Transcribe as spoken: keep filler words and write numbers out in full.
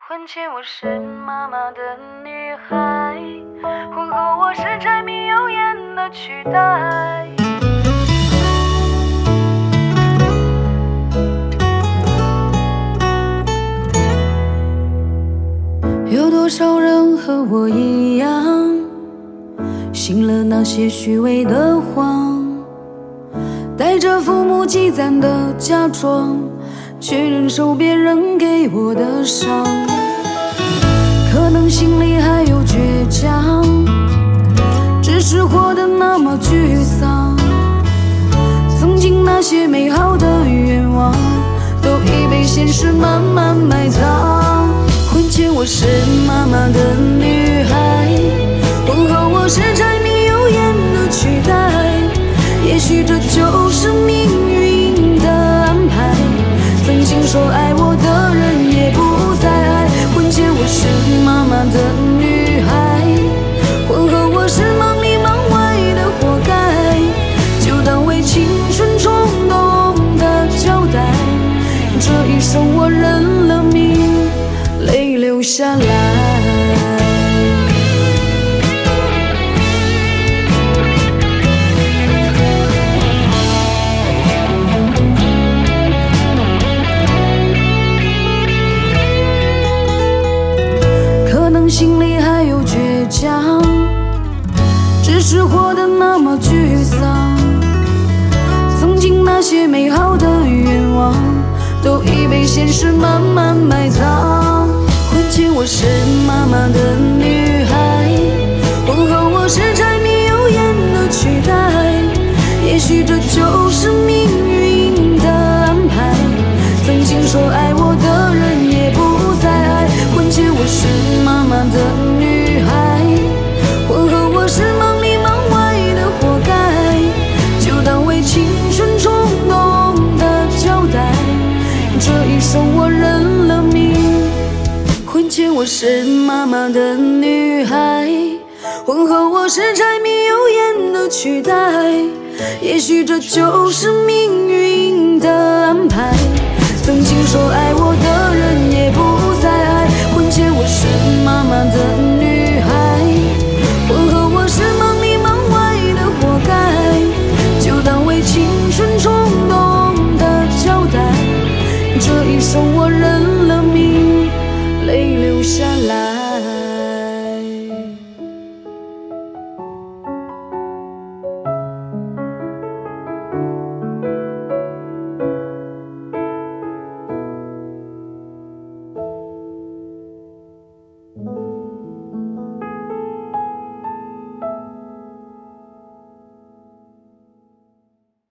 婚前我是妈妈的女孩，婚后我是柴米油盐的取代。有多少人和我一样，信了那些虚伪的谎，带着父母积攒的嫁妆，去忍受别人给我的伤。可能心里还有倔强，只是活得那么沮丧。曾经那些美好的愿望，都已被现实慢慢埋葬。婚前我是妈妈的女孩，婚后我是柴米油盐的取代。也许这就是命运的安排，曾经说爱我的人也不再爱。婚前我是妈妈的女孩，婚后我是忙里忙外的活该，就当为青春冲动的交代。这一生我认了命，泪流下来。心里还有倔强，只是活得那么沮丧。曾经那些美好的愿望，都已被现实慢慢埋葬。婚前我是妈妈的女孩，婚后我是柴米油盐的取代。也许这就是命运的安排，曾经说爱我的人也不再爱。婚前我是妈妈的女孩，婚后我是忙里忙外的活该，就当为青春冲动的交代。这一生我认了命，婚前我是妈妈的女孩，婚后我是柴米油盐的取代。也许这就是命运的安排，曾经说爱我的人也不再爱。婚前我是妈妈的女孩，婚后我是忙里忙外的活该，就当为青春冲动的交代。这一生我认了命，泪流下来。